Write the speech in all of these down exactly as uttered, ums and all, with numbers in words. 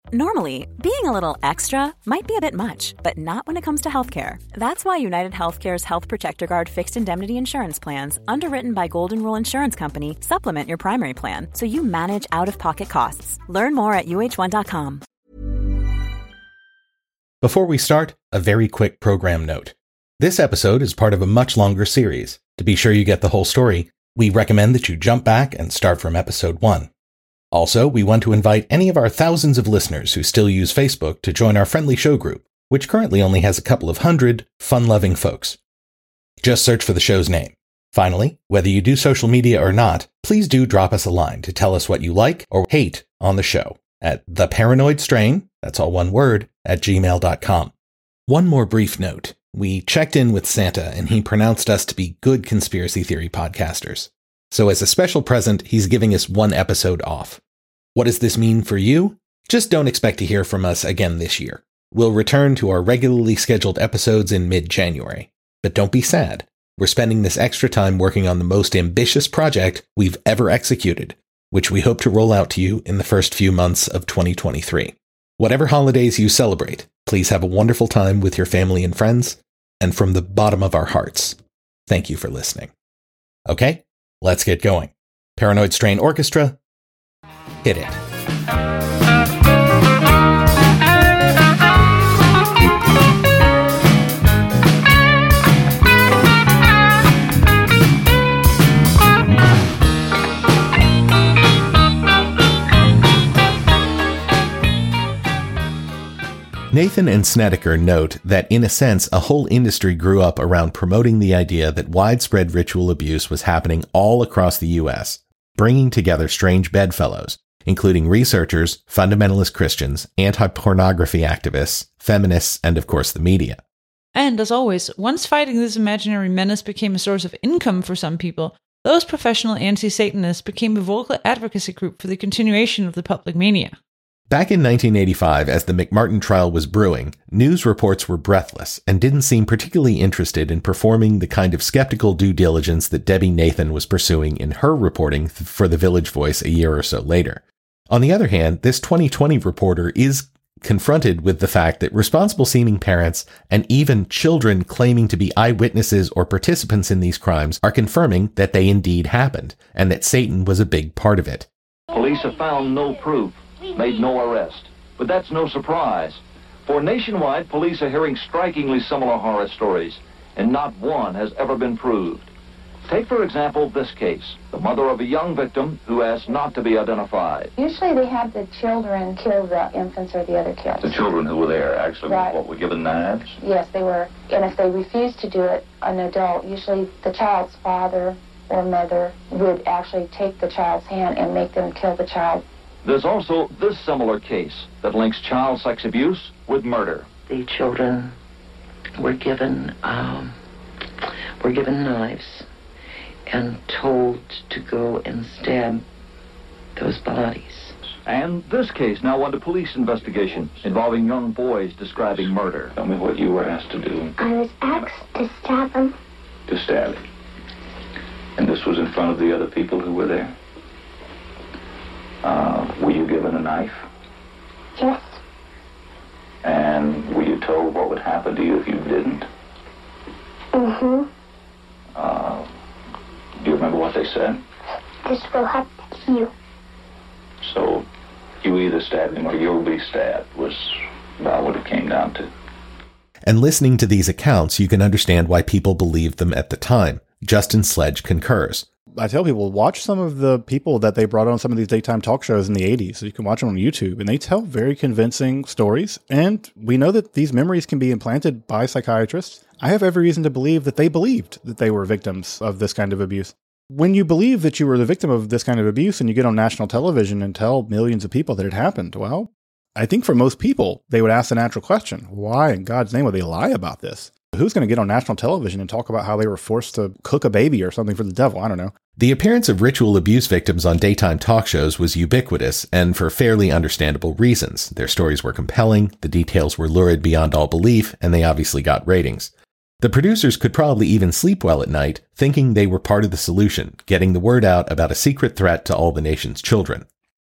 Normally, being a little extra might be a bit much, but not when it comes to healthcare. That's why United Healthcare's Health Protector Guard fixed indemnity insurance plans, underwritten by Golden Rule Insurance Company, supplement your primary plan so you manage out-of-pocket costs. Learn more at U H one dot com. Before we start, a very quick program note. This episode is part of a much longer series. To be sure you get the whole story, we recommend that you jump back and start from episode one. Also, we want to invite any of our thousands of listeners who still use Facebook to join our friendly show group, which currently only has a couple of hundred fun-loving folks. Just search for the show's name. Finally, whether you do social media or not, please do drop us a line to tell us what you like or hate on the show at theparanoidstrain, that's all one word, at gmail dot com. One more brief note. We checked in with Santa and he pronounced us to be good conspiracy theory podcasters. So as a special present, he's giving us one episode off. What does this mean for you? Just don't expect to hear from us again this year. We'll return to our regularly scheduled episodes in mid-January. But don't be sad. We're spending this extra time working on the most ambitious project we've ever executed, which we hope to roll out to you in the first few months of twenty twenty-three. Whatever holidays you celebrate, please have a wonderful time with your family and friends. And from the bottom of our hearts, thank you for listening. Okay? Let's get going. Paranoid Strain Orchestra, hit it. Nathan and Snedeker note that, in a sense, a whole industry grew up around promoting the idea that widespread ritual abuse was happening all across the U S, bringing together strange bedfellows, including researchers, fundamentalist Christians, anti-pornography activists, feminists, and of course the media. And as always, once fighting this imaginary menace became a source of income for some people, those professional anti-Satanists became a vocal advocacy group for the continuation of the public mania. Back in nineteen eighty-five, as the McMartin trial was brewing, news reports were breathless and didn't seem particularly interested in performing the kind of skeptical due diligence that Debbie Nathan was pursuing in her reporting for the Village Voice a year or so later. On the other hand, this twenty twenty reporter is confronted with the fact that responsible-seeming parents and even children claiming to be eyewitnesses or participants in these crimes are confirming that they indeed happened, and that Satan was a big part of it. Police have found no proof, made no arrest. But that's no surprise, for nationwide, police are hearing strikingly similar horror stories, and not one has ever been proved. Take, for example, this case, the mother of a young victim who asked not to be identified. Usually they have the children kill the infants or the other kids. The children who were there actually, right. what, were given knives? Yes, they were. And if they refused to do it, an adult, usually the child's father or mother, would actually take the child's hand and make them kill the child. There's also this similar case that links child sex abuse with murder. The children were given um, were given knives and told to go and stab those bodies. And this case now under police investigation involving young boys describing murder. Tell me what you were asked to do. I was asked to stab him. To stab him. And this was in front of the other people who were there? Uh, were you given a knife? Yes. And were you told what would happen to you if you didn't? Mm-hmm. Uh, do you remember what they said? This will happen to you. So, you either stab him or you'll be stabbed, was about what it came down to. And listening to these accounts, you can understand why people believed them at the time. Justin Sledge concurs. I tell people, watch some of the people that they brought on some of these daytime talk shows in the eighties. So you can watch them on YouTube, and they tell very convincing stories. And we know that these memories can be implanted by psychiatrists. I have every reason to believe that they believed that they were victims of this kind of abuse. When you believe that you were the victim of this kind of abuse and you get on national television and tell millions of people that it happened, well, I think for most people, they would ask the natural question, why in God's name would they lie about this? Who's going to get on national television and talk about how they were forced to cook a baby or something for the devil? I don't know. The appearance of ritual abuse victims on daytime talk shows was ubiquitous, and for fairly understandable reasons. Their stories were compelling, the details were lurid beyond all belief, and they obviously got ratings. The producers could probably even sleep well at night, thinking they were part of the solution, getting the word out about a secret threat to all the nation's children.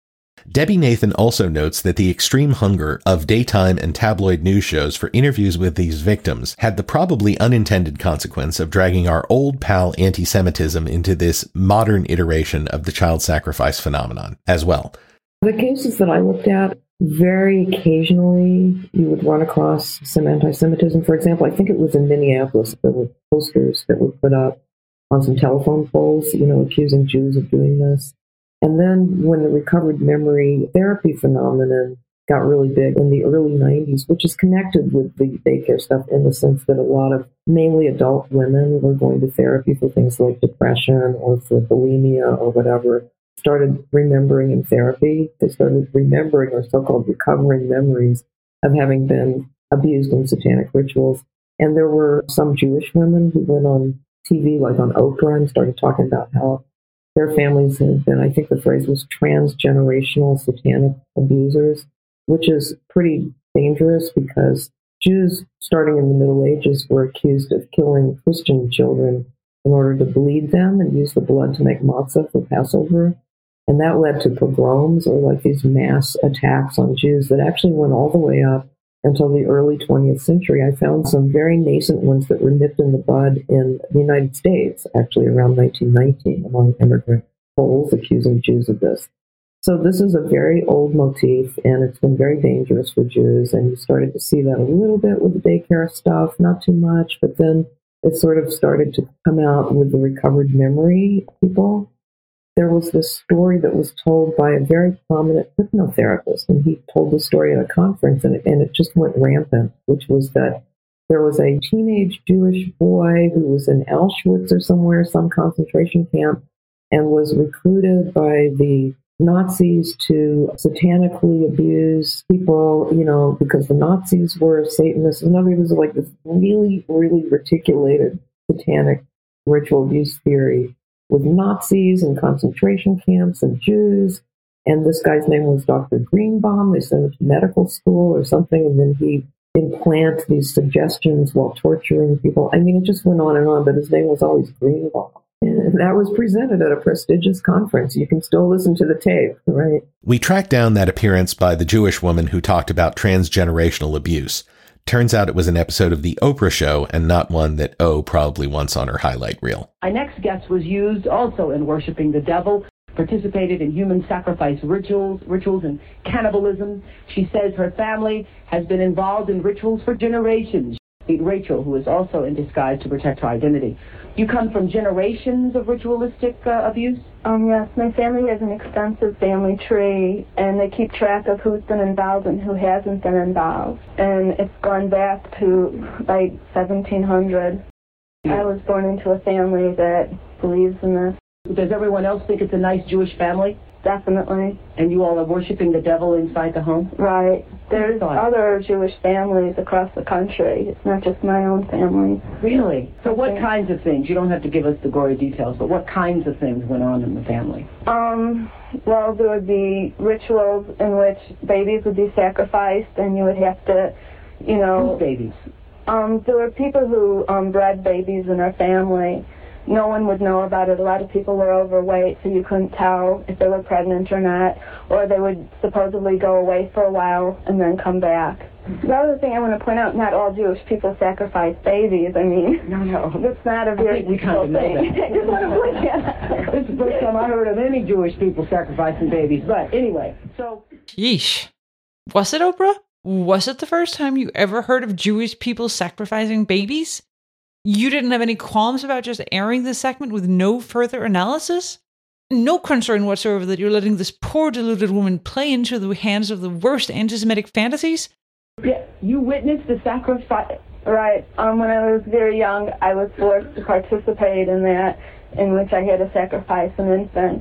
Debbie Nathan also notes that the extreme hunger of daytime and tabloid news shows for interviews with these victims had the probably unintended consequence of dragging our old pal anti-Semitism into this modern iteration of the child sacrifice phenomenon as well. The cases that I looked at, very occasionally you would run across some anti-Semitism. For example, I think it was in Minneapolis, there were posters that were put up on some telephone poles, you know, accusing Jews of doing this. And then when the recovered memory therapy phenomenon got really big in the early nineties, which is connected with the daycare stuff in the sense that a lot of mainly adult women were going to therapy for things like depression or for bulimia or whatever, started remembering in therapy. They started remembering or so-called recovering memories of having been abused in satanic rituals. And there were some Jewish women who went on T V, like on Oprah, and started talking about how their families had been, I think the phrase was transgenerational satanic abusers, which is pretty dangerous because Jews, starting in the Middle Ages, were accused of killing Christian children in order to bleed them and use the blood to make matzah for Passover. And that led to pogroms, or like these mass attacks on Jews that actually went all the way up until the early twentieth century. I found some very nascent ones that were nipped in the bud in the United States, actually around nineteen nineteen, among immigrant Poles accusing Jews of this. So this is a very old motif, and it's been very dangerous for Jews, and you started to see that a little bit with the daycare stuff, not too much, but then it sort of started to come out with the recovered memory people. There was this story that was told by a very prominent hypnotherapist, and he told the story at a conference, and it, and it just went rampant, which was that there was a teenage Jewish boy who was in Auschwitz or somewhere, some concentration camp, and was recruited by the Nazis to satanically abuse people, you know, because the Nazis were Satanists. In other words, like this really, really reticulated satanic ritual abuse theory with Nazis and concentration camps and Jews. And this guy's name was Doctor Greenbaum. They sent him to medical school or something, and then he implant these suggestions while torturing people. I mean, it just went on and on, but his name was always Greenbaum. And that was presented at a prestigious conference. You can still listen to the tape, right? We tracked down that appearance by the Jewish woman who talked about transgenerational abuse. Turns out it was an episode of The Oprah Show and not one that O probably wants on her highlight reel. Our next guest was used also in worshiping the devil, participated in human sacrifice rituals, rituals and cannibalism. She says her family has been involved in rituals for generations. Meet Rachel, who is also in disguise to protect her identity. You come from generations of ritualistic uh, abuse? Um, yes, my family has an extensive family tree, and they keep track of who's been involved and who hasn't been involved. And it's gone back to, like, seventeen hundred. I was born into a family that believes in this. Does everyone else think it's a nice Jewish family? Definitely. And you all are worshiping the devil inside the home? Right. There's other Jewish families across the country. It's not just my own family. Really? So what kinds of things? You don't have to give us the gory details, but what kinds of things went on in the family? Um, well, there would be rituals in which babies would be sacrificed, and you would have to, you know... Whose babies? Um, there were people who um, bred babies in our family. No one would know about it. A lot of people were overweight, so you couldn't tell if they were pregnant or not. Or they would supposedly go away for a while and then come back. The other thing I want to point out, not all Jewish people sacrifice babies. I mean, no, no. That's not a very we kind of know thing. That. Just want to point that. This is the first time I heard of any Jewish people sacrificing babies. But anyway, so... Yeesh. Was it, Oprah? Was it the first time you ever heard of Jewish people sacrificing babies? You didn't have any qualms about just airing this segment with no further analysis? No concern whatsoever that you're letting this poor deluded woman play into the hands of the worst anti-Semitic fantasies? Yeah, you witnessed the sacrifice. Right. Um, when I was very young, I was forced to participate in that, in which I had to sacrifice an infant.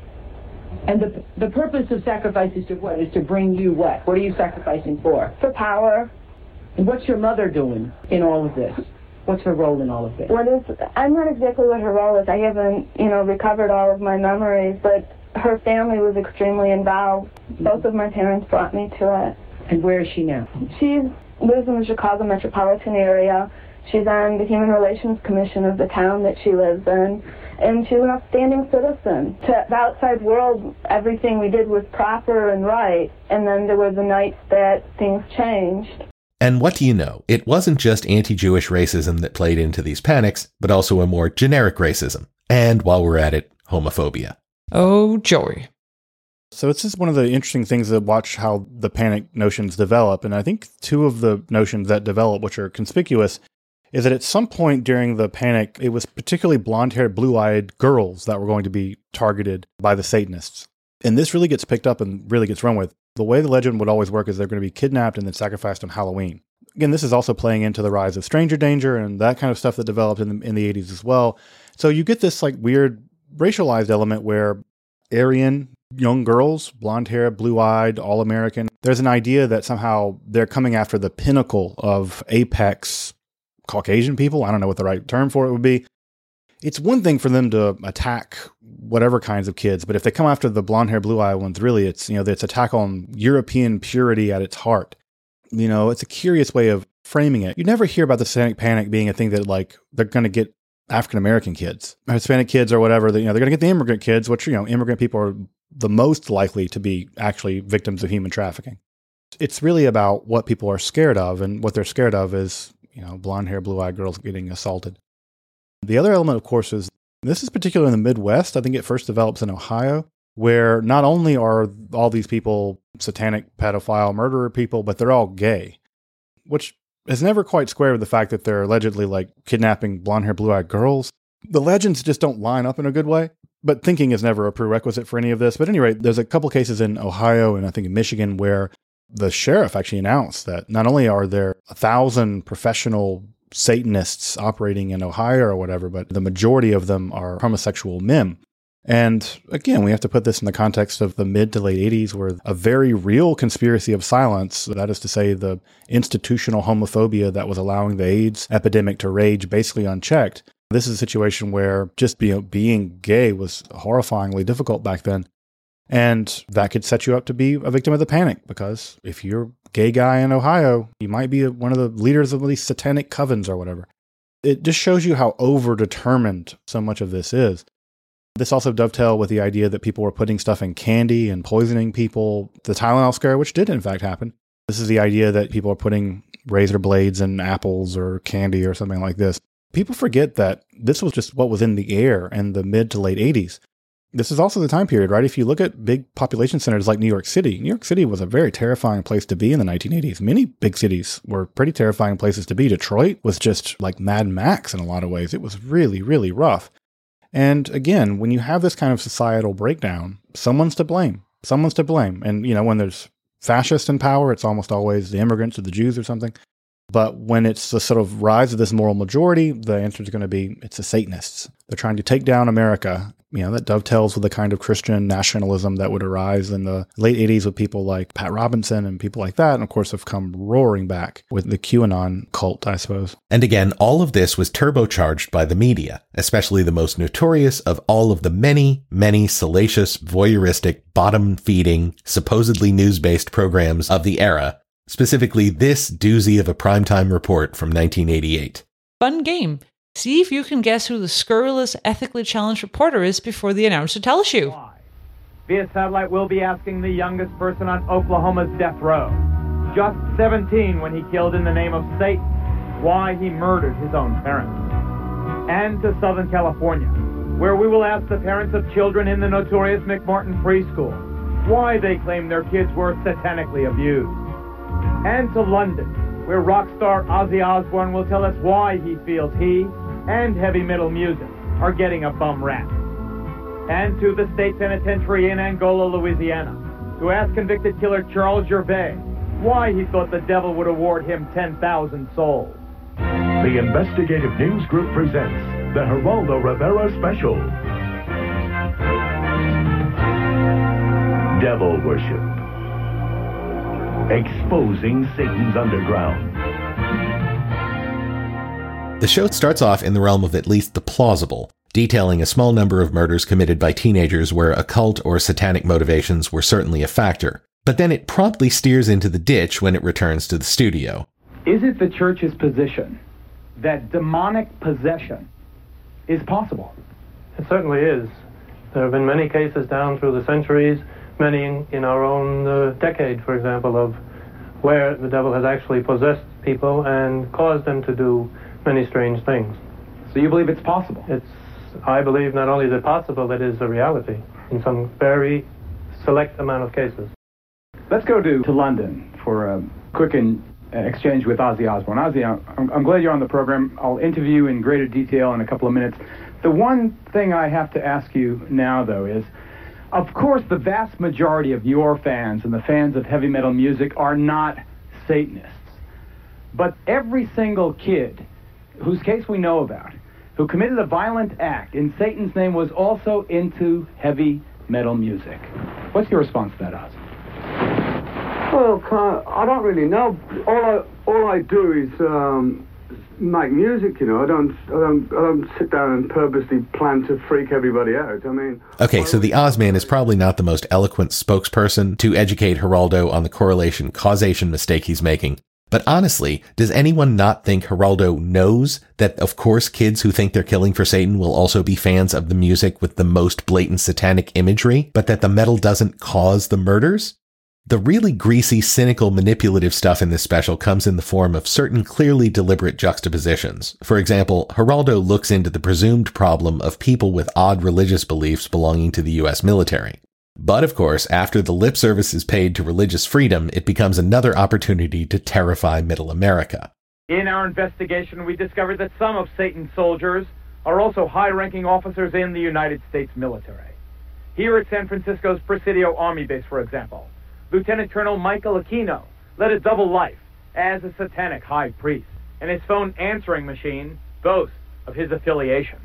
And the the purpose of sacrifice is to what? Is to bring you what? What are you sacrificing for? For power. And what's your mother doing in all of this? What's her role in all of this? What is, I'm not exactly what her role is. I haven't, you know, recovered all of my memories, but her family was extremely involved. Both of my parents brought me to it. And where is she now? She lives in the Chicago metropolitan area. She's on the Human Relations Commission of the town that she lives in. and she was an upstanding citizen. To the outside world, everything we did was proper and right, and then there were the nights that things changed. And what do you know? It wasn't just anti-Jewish racism that played into these panics, but also a more generic racism. And while we're at it, homophobia. Oh, Joey. So it's just one of the interesting things to watch how the panic notions develop. And I think two of the notions that develop, which are conspicuous, is that at some point during the panic, it was particularly blonde-haired, blue-eyed girls that were going to be targeted by the Satanists. And this really gets picked up and really gets run with. The way the legend would always work is they're going to be kidnapped and then sacrificed on Halloween. Again, this is also playing into the rise of stranger danger and that kind of stuff that developed in the, in the eighties as well. So you get this like weird racialized element where Aryan young girls, blonde hair, blue eyed, all American, there's an idea that somehow they're coming after the pinnacle of apex Caucasian people. I don't know what the right term for it would be. It's one thing for them to attack whatever kinds of kids, but if they come after the blonde hair, blue eye ones, really it's, you know, it's attack on European purity at its heart. You know, it's a curious way of framing it. You never hear about the Satanic Panic being a thing that like they're going to get African-American kids, Hispanic kids or whatever, that, you know, they're going to get the immigrant kids, which, you know, immigrant people are the most likely to be actually victims of human trafficking. It's really about what people are scared of, and what they're scared of is, you know, blonde hair, blue eyed girls getting assaulted. The other element, of course, is this is particularly in the Midwest. I think it first develops in Ohio, where not only are all these people satanic, pedophile, murderer people, but they're all gay, which is never quite square with the fact that they're allegedly like kidnapping blonde hair, blue eyed girls. The legends just don't line up in a good way, but thinking is never a prerequisite for any of this. But at any rate, there's a couple cases in Ohio and I think in Michigan where the sheriff actually announced that not only are there a thousand professional Satanists operating in Ohio or whatever, but the majority of them are homosexual men. And again, we have to put this in the context of the mid to late eighties, where a very real conspiracy of silence, that is to say the institutional homophobia that was allowing the AIDS epidemic to rage basically unchecked. This is a situation where just you know, being gay was horrifyingly difficult back then. And that could set you up to be a victim of the panic, because if you're a gay guy in Ohio, you might be one of the leaders of these satanic covens or whatever. It just shows you how over-determined so much of this is. This also dovetailed with the idea that people were putting stuff in candy and poisoning people. The Tylenol scare, which did in fact happen. This is the idea that people are putting razor blades in apples or candy or something like this. People forget that this was just what was in the air in the mid to late eighties. This is also the time period, right? If you look at big population centers like New York City, New York City was a very terrifying place to be in the nineteen eighties. Many big cities were pretty terrifying places to be. Detroit was just like Mad Max in a lot of ways. It was really, really rough. And again, when you have this kind of societal breakdown, someone's to blame. Someone's to blame. And, you know, when there's fascists in power, it's almost always the immigrants or the Jews or something. But when it's the sort of rise of this moral majority, the answer is going to be it's the Satanists. They're trying to take down America. You know, that dovetails with the kind of Christian nationalism that would arise in the late eighties with people like Pat Robinson and people like that. And of course have come roaring back with the QAnon cult, I suppose. And again, all of this was turbocharged by the media, especially the most notorious of all of the many, many salacious, voyeuristic, bottom-feeding, supposedly news-based programs of the era. Specifically, this doozy of a primetime report from nineteen eighty-eight. Fun game. See if you can guess who the scurrilous, ethically challenged reporter is before the announcer tells you. Via satellite, we'll be asking the youngest person on Oklahoma's death row, just seventeen when he killed in the name of Satan, why he murdered his own parents. And to Southern California, where we will ask the parents of children in the notorious McMartin preschool why they claim their kids were satanically abused. And to London, where rock star Ozzy Osbourne will tell us why he feels he and heavy metal music are getting a bum rap. And to the state penitentiary in Angola, Louisiana, to ask convicted killer Charles Gervais why he thought the devil would award him ten thousand souls. The Investigative News Group presents the Geraldo Rivera Special. Devil Worship. Exposing Satan's underground. The show starts off in the realm of at least the plausible, detailing a small number of murders committed by teenagers where occult or satanic motivations were certainly a factor. But then it promptly steers into the ditch when it returns to the studio. Is it the church's position that demonic possession is possible? It certainly is. There have been many cases down through the centuries, many in, in our own uh, decade, for example, of where the devil has actually possessed people and caused them to do many strange things. So you believe it's possible? It's, I believe not only is it possible, it is a reality in some very select amount of cases. Let's go to, to London for a quick in, uh, exchange with Ozzy Osbourne. Ozzy, I'm, I'm glad you're on the program. I'll interview you in greater detail in a couple of minutes. The one thing I have to ask you now, though, is, of course, the vast majority of your fans and the fans of heavy metal music are not Satanists. But every single kid whose case we know about, who committed a violent act in Satan's name, was also into heavy metal music. What's your response to that, Oz? Well, I don't really know. All I all I do is um, make music. You know, I don't I don't I don't sit down and purposely plan to freak everybody out. I mean, okay, so the Ozman is probably not the most eloquent spokesperson to educate Geraldo on the correlation causation mistake he's making. But honestly, does anyone not think Geraldo knows that, of course, kids who think they're killing for Satan will also be fans of the music with the most blatant satanic imagery, but that the metal doesn't cause the murders? The really greasy, cynical, manipulative stuff in this special comes in the form of certain clearly deliberate juxtapositions. For example, Geraldo looks into the presumed problem of people with odd religious beliefs belonging to the U S military. But of course, after the lip service is paid to religious freedom, it becomes another opportunity to terrify Middle America. In our investigation, we discovered that some of Satan's soldiers are also high-ranking officers in the United States military. Here at San Francisco's Presidio Army Base, for example, Lieutenant Colonel Michael Aquino led a double life as a satanic high priest, and his phone answering machine boasts of his affiliation.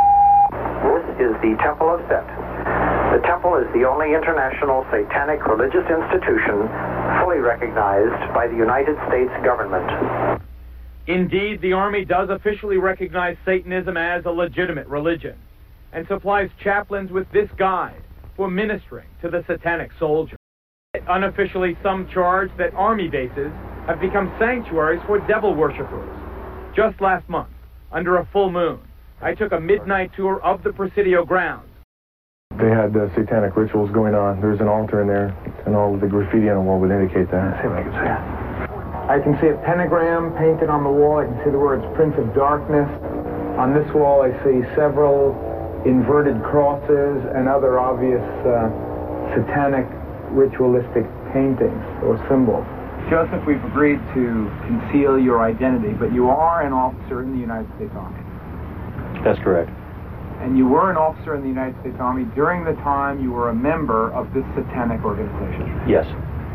This is the Temple of Set. The temple is the only international satanic religious institution fully recognized by the United States government. Indeed, the Army does officially recognize Satanism as a legitimate religion and supplies chaplains with this guide for ministering to the satanic soldier. Unofficially, some charge that Army bases have become sanctuaries for devil worshippers. Just last month, under a full moon, I took a midnight tour of the Presidio grounds. They had uh, satanic rituals going on. There's an altar in there, and all of the graffiti on the wall would indicate that. Let's see if I can see it. I can see a pentagram painted on the wall. I can see the words Prince of Darkness. On this wall, I see several inverted crosses and other obvious uh, satanic ritualistic paintings or symbols. Joseph, we've agreed to conceal your identity, but you are an officer in the United States Army. That's correct. And you were an officer in the United States Army during the time you were a member of this satanic organization. Yes.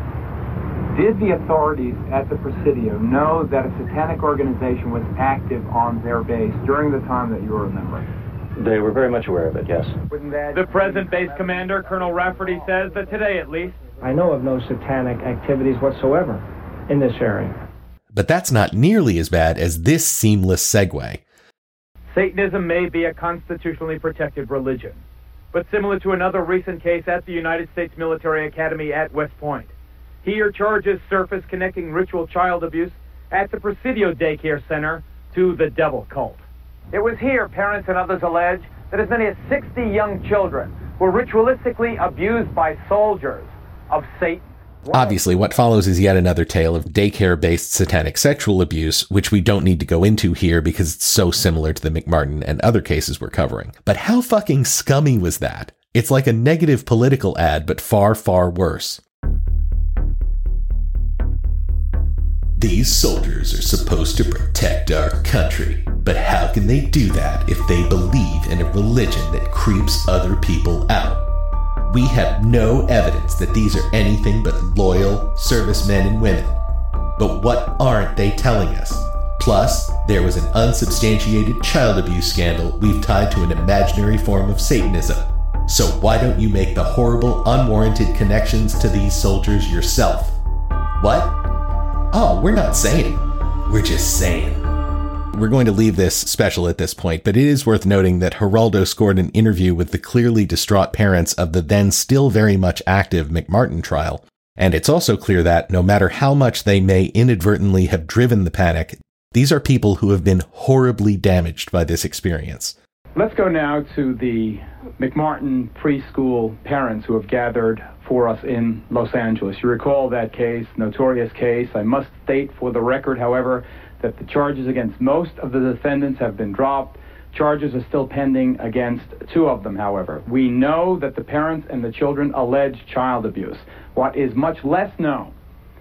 Did the authorities at the Presidio know that a satanic organization was active on their base during the time that you were a member? They were very much aware of it, yes. The present base commander, Colonel Rafferty, says that today at least, I know of no satanic activities whatsoever in this area. But that's not nearly as bad as this seamless segue. Satanism may be a constitutionally protected religion, but similar to another recent case at the United States Military Academy at West Point, here charges surface connecting ritual child abuse at the Presidio Daycare Center to the devil cult. It was here, parents and others allege, that as many as sixty young children were ritualistically abused by soldiers of Satan. Obviously, what follows is yet another tale of daycare-based satanic sexual abuse, which we don't need to go into here because it's so similar to the McMartin and other cases we're covering. But how fucking scummy was that? It's like a negative political ad, but far, far worse. These soldiers are supposed to protect our country, but how can they do that if they believe in a religion that creeps other people out? We have no evidence that these are anything but loyal servicemen and women. But what aren't they telling us? Plus, there was an unsubstantiated child abuse scandal we've tied to an imaginary form of Satanism. So why don't you make the horrible, unwarranted connections to these soldiers yourself? What? Oh, we're not saying. We're just saying. We're going to leave this special at this point, but it is worth noting that Geraldo scored an interview with the clearly distraught parents of the then still very much active McMartin trial. And it's also clear that, no matter how much they may inadvertently have driven the panic, these are people who have been horribly damaged by this experience. Let's go now to the McMartin preschool parents who have gathered for us in Los Angeles. You recall that case, notorious case. I must state for the record, however, that the charges against most of the defendants have been dropped. Charges are still pending against two of them, however. We know that the parents and the children allege child abuse. What is much less known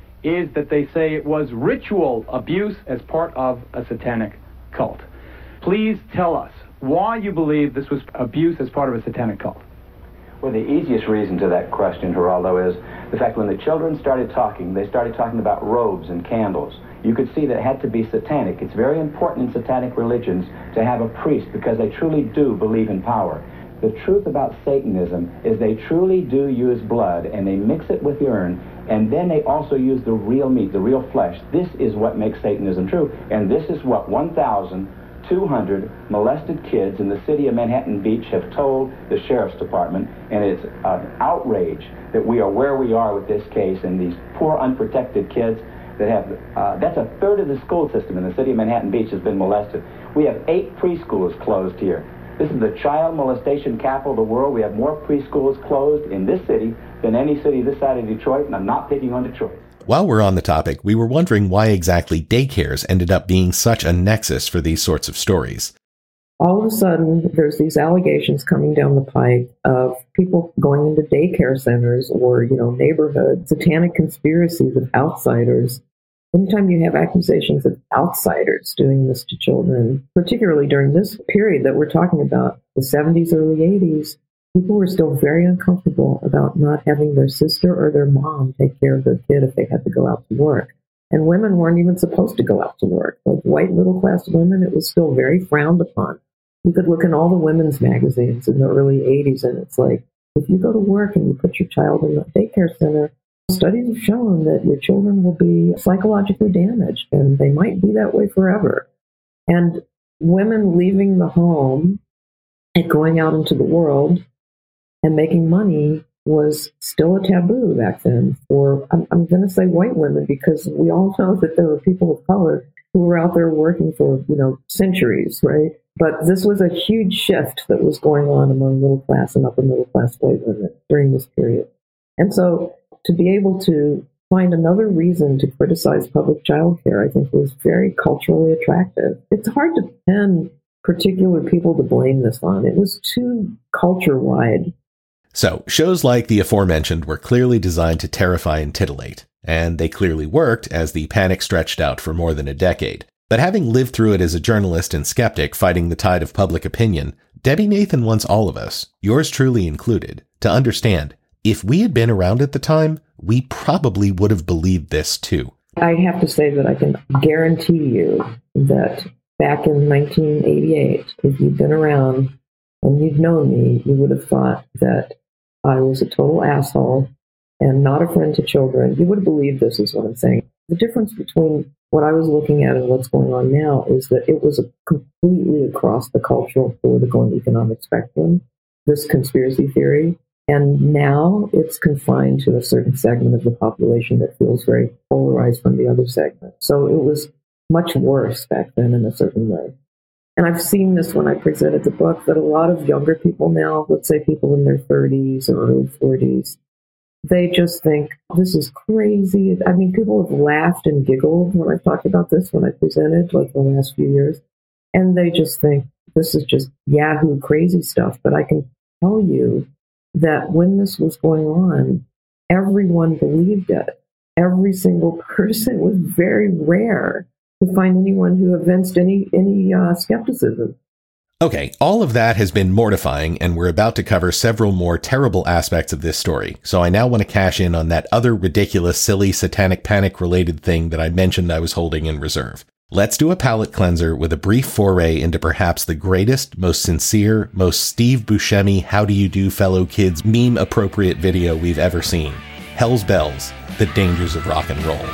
is that they say it was ritual abuse as part of a satanic cult. Please tell us why you believe this was abuse as part of a satanic cult. Well, the easiest reason to that question, Geraldo, is the fact when the children started talking, they started talking about robes and candles. You could see that it had to be satanic. It's very important in satanic religions to have a priest because they truly do believe in power. The truth about Satanism is they truly do use blood, and they mix it with urine, and then they also use the real meat, the real flesh. This is what makes Satanism true, and this is what one thousand two hundred molested kids in the city of Manhattan Beach have told the sheriff's department, and it's an outrage that we are where we are with this case, and these poor unprotected kids that have, uh, that's a third of the school system in the city of Manhattan Beach has been molested. We have eight preschools closed here. This is the child molestation capital of the world. We have more preschools closed in this city than any city this side of Detroit, and I'm not picking on Detroit. While we're on the topic, we were wondering why exactly daycares ended up being such a nexus for these sorts of stories. All of a sudden, there's these allegations coming down the pike of people going into daycare centers or, you know, neighborhoods, satanic conspiracies of outsiders. Anytime you have accusations of outsiders doing this to children, particularly during this period that we're talking about, the seventies, early eighties, people were still very uncomfortable about not having their sister or their mom take care of their kid if they had to go out to work. And women weren't even supposed to go out to work. Like white middle-class women, it was still very frowned upon. You could look in all the women's magazines in the early eighties, and it's like, if you go to work and you put your child in a daycare center, studies have shown that your children will be psychologically damaged, and they might be that way forever. And women leaving the home and going out into the world and making money was still a taboo back then for, I'm, I'm going to say white women, because we all know that there were people of color who were out there working for, you know, centuries, right? But this was a huge shift that was going on among middle class and upper middle class white women during this period. And so to be able to find another reason to criticize public child care, I think was very culturally attractive. It's hard to pin particular people to blame this on. It was too culture-wide. So, shows like the aforementioned were clearly designed to terrify and titillate, and they clearly worked as the panic stretched out for more than a decade. But having lived through it as a journalist and skeptic fighting the tide of public opinion, Debbie Nathan wants all of us, yours truly included, to understand, if we had been around at the time, we probably would have believed this too. I have to say that I can guarantee you that back in nineteen eighty-eight, if you'd been around and you'd known me, you would have thought that I was a total asshole and not a friend to children. You would have believed this, is what I'm saying. The difference between what I was looking at and what's going on now is that it was a completely across the cultural, political, and economic spectrum, this conspiracy theory. And now it's confined to a certain segment of the population that feels very polarized from the other segment. So it was much worse back then in a certain way. And I've seen this when I presented the book, that a lot of younger people now, let's say people in their thirties or early forties, they just think, this is crazy. I mean, people have laughed and giggled when I've talked about this, when I presented, like the last few years. And they just think, this is just Yahoo crazy stuff. But I can tell you that when this was going on, everyone believed it. Every single person. It was very rare to find anyone who evinced any, any uh, skepticism. Okay, all of that has been mortifying, and we're about to cover several more terrible aspects of this story, so I now want to cash in on that other ridiculous, silly, satanic panic-related thing that I mentioned I was holding in reserve. Let's do a palate cleanser with a brief foray into perhaps the greatest, most sincere, most Steve Buscemi how do you do fellow kids meme-appropriate video we've ever seen. Hell's Bells, The Dangers of Rock and Roll.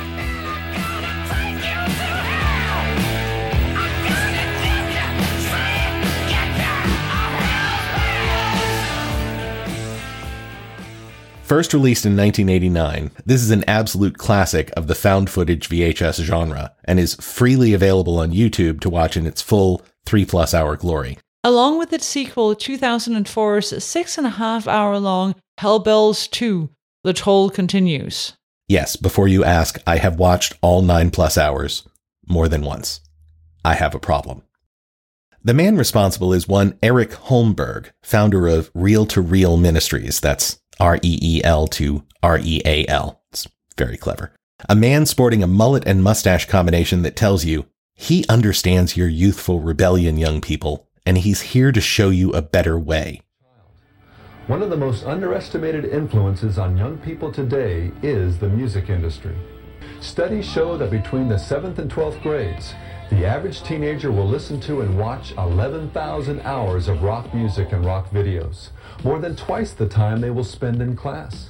First released in nineteen eighty-nine, this is an absolute classic of the found footage V H S genre and is freely available on YouTube to watch in its full three-plus hour glory. along with its sequel, two thousand four's six and a half hour long Hellbells two, The Toll Continues. Yes, before you ask, I have watched all nine plus hours more than once. I have a problem. The man responsible is one Eric Holmberg, founder of Reel to Reel Ministries. That's R E E L to R E A L. It's very clever. A man sporting a mullet and mustache combination that tells you he understands your youthful rebellion, young people, and he's here to show you a better way. One of the most underestimated influences on young people today is the music industry. Studies show that between the seventh and twelfth grades, the average teenager will listen to and watch eleven thousand hours of rock music and rock videos, more than twice the time they will spend in class.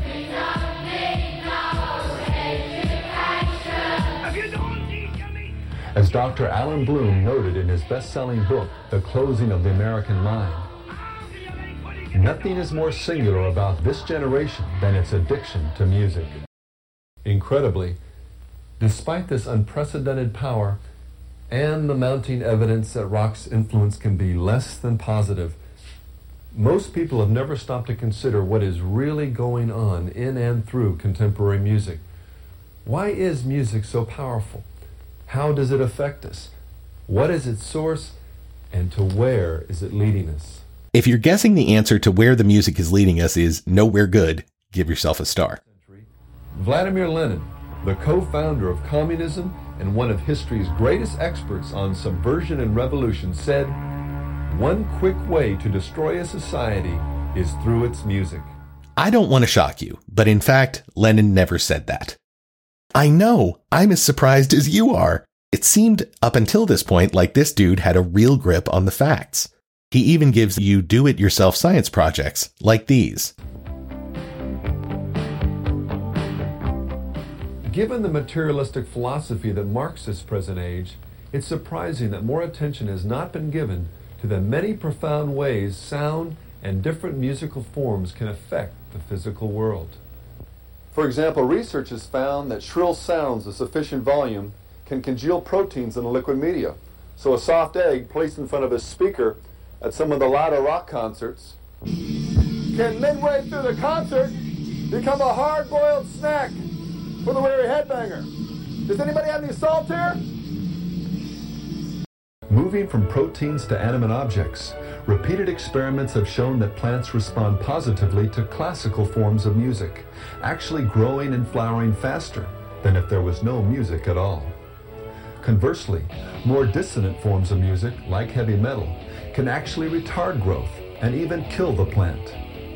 As Doctor Alan Bloom noted in his best-selling book, The Closing of the American Mind, nothing is more singular about this generation than its addiction to music. Incredibly, despite this unprecedented power and the mounting evidence that rock's influence can be less than positive, most people have never stopped to consider what is really going on in and through contemporary music. Why is music so powerful? How does it affect us? What is its source? And to where is it leading us? If you're guessing the answer to where the music is leading us is nowhere good, give yourself a star. Vladimir Lenin, the co-founder of communism and one of history's greatest experts on subversion and revolution, said, "One quick way to destroy a society is through its music." I don't want to shock you, but in fact, Lenin never said that. I know, I'm as surprised as you are. It seemed up until this point like this dude had a real grip on the facts. He even gives you do-it-yourself science projects like these. Given the materialistic philosophy that marks this present age, it's surprising that more attention has not been given to the many profound ways sound and different musical forms can affect the physical world. For example, research has found that shrill sounds of sufficient volume can congeal proteins in a liquid media. So a soft egg placed in front of a speaker at some of the louder rock concerts can midway through the concert become a hard-boiled snack for the weary headbanger. Does anybody have any salt here? Moving from proteins to animate objects, repeated experiments have shown that plants respond positively to classical forms of music, actually growing and flowering faster than if there was no music at all. Conversely, more dissonant forms of music, like heavy metal, can actually retard growth and even kill the plant.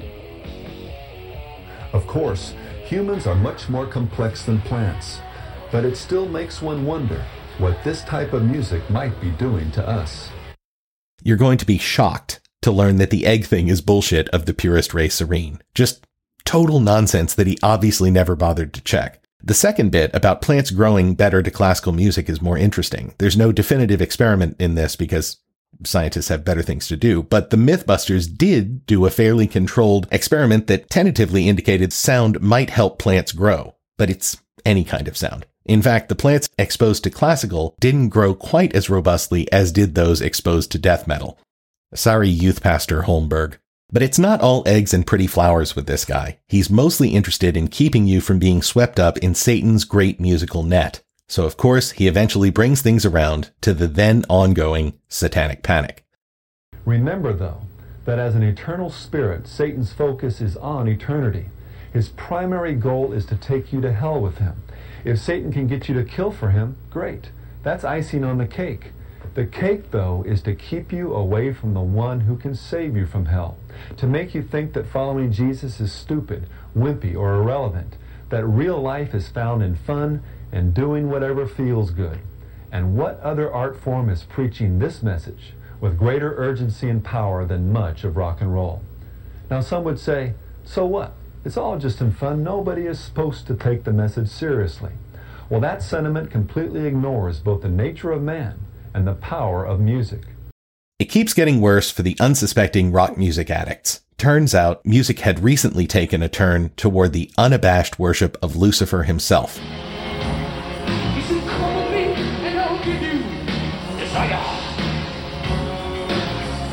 Of course, humans are much more complex than plants, but it still makes one wonder what this type of music might be doing to us. You're going to be shocked to learn that the egg thing is bullshit of the purist Ray Serene. Just total nonsense that he obviously never bothered to check. The second bit about plants growing better to classical music is more interesting. There's no definitive experiment in this because scientists have better things to do, but the Mythbusters did do a fairly controlled experiment that tentatively indicated sound might help plants grow, but it's any kind of sound. In fact, the plants exposed to classical didn't grow quite as robustly as did those exposed to death metal. Sorry, youth pastor Holmberg. But it's not all eggs and pretty flowers with this guy. He's mostly interested in keeping you from being swept up in Satan's great musical net. So of course, he eventually brings things around to the then ongoing Satanic Panic. Remember, though, that as an eternal spirit, Satan's focus is on eternity. His primary goal is to take you to hell with him. If Satan can get you to kill for him, great. That's icing on the cake. The cake, though, is to keep you away from the one who can save you from hell, to make you think that following Jesus is stupid, wimpy, or irrelevant, that real life is found in fun and doing whatever feels good. And what other art form is preaching this message with greater urgency and power than much of rock and roll? Now, some would say, so what? It's all just in fun. Nobody is supposed to take the message seriously. Well, that sentiment completely ignores both the nature of man and the power of music. It keeps getting worse for the unsuspecting rock music addicts. Turns out, music had recently taken a turn toward the unabashed worship of Lucifer himself. He said, "Come on in, and I'll give you desire."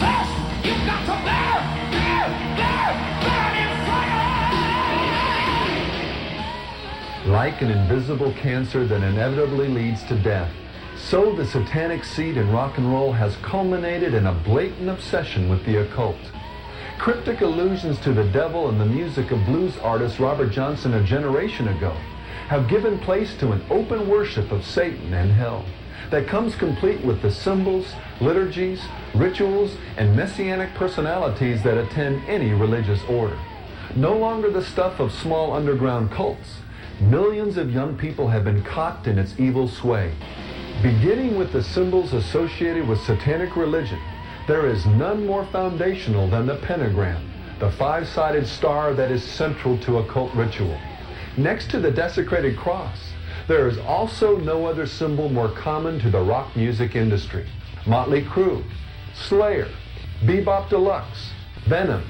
like an invisible cancer that inevitably leads to death, so the satanic seed in rock and roll has culminated in a blatant obsession with the occult. Cryptic allusions to the devil in the music of blues artist Robert Johnson a generation ago have given place to an open worship of Satan and hell that comes complete with the symbols, liturgies, rituals, and messianic personalities that attend any religious order. No longer the stuff of small underground cults, millions of young people have been caught in its evil sway. Beginning with the symbols associated with satanic religion, there is none more foundational than the pentagram, the five-sided star that is central to occult ritual. Next to the desecrated cross, there is also no other symbol more common to the rock music industry. Motley Crue, Slayer, Bebop Deluxe, Venom,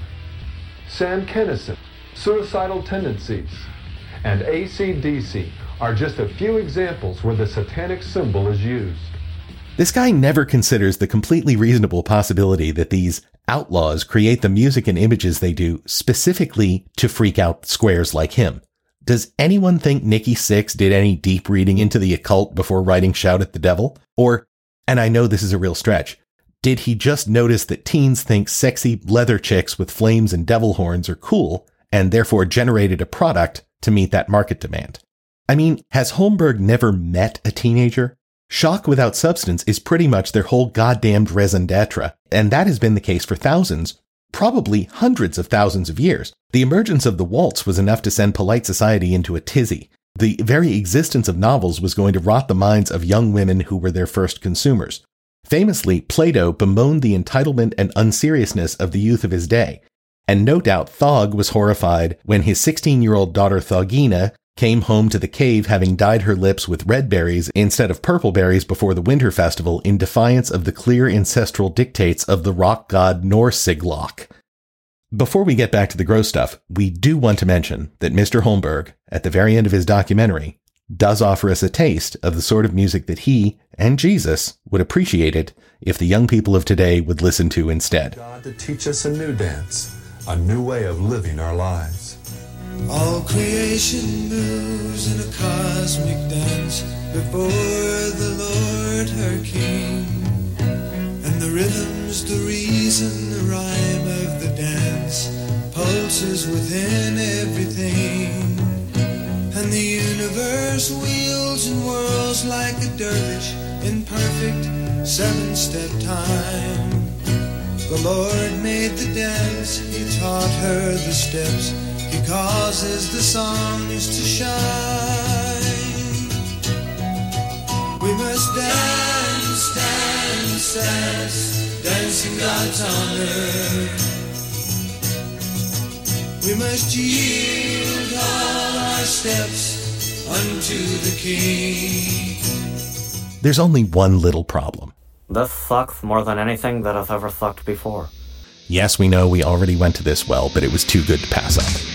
Sam Kinison, Suicidal Tendencies, and A C D C are just a few examples where the satanic symbol is used. This guy never considers the completely reasonable possibility that these outlaws create the music and images they do specifically to freak out squares like him. Does anyone think Nikki Sixx did any deep reading into the occult before writing Shout at the Devil? Or, and I know this is a real stretch, did he just notice that teens think sexy leather chicks with flames and devil horns are cool, and therefore generated a product to meet that market demand? I mean, has Holmberg never met a teenager? Shock without substance is pretty much their whole goddamned raison d'etre, and that has been the case for thousands, probably hundreds of thousands of years. The emergence of the waltz was enough to send polite society into a tizzy. The very existence of novels was going to rot the minds of young women who were their first consumers. Famously, Plato bemoaned the entitlement and unseriousness of the youth of his day, and no doubt Thog was horrified when his sixteen-year-old daughter Thogina came home to the cave having dyed her lips with red berries instead of purple berries before the winter festival in defiance of the clear ancestral dictates of the rock god Norsiglock. Before we get back to the gross stuff, we do want to mention that Mister Holmberg, at the very end of his documentary, does offer us a taste of the sort of music that he and Jesus would appreciate it if the young people of today would listen to instead. God to teach us a new dance, a new way of living our lives. All creation moves in a cosmic dance before the Lord her King. And the rhythm's the reason, the rhyme of the dance pulses within everything. And the universe wheels and whirls like a dervish in perfect seven-step time. The Lord made the dance, He taught her the steps, He causes the songs to shine. We must dance, dance, dance, dance in God's honor. We must yield all our steps unto the King. There's only one little problem. This sucks more than anything that has ever sucked before. Yes, we know we already went to this well, but it was too good to pass up.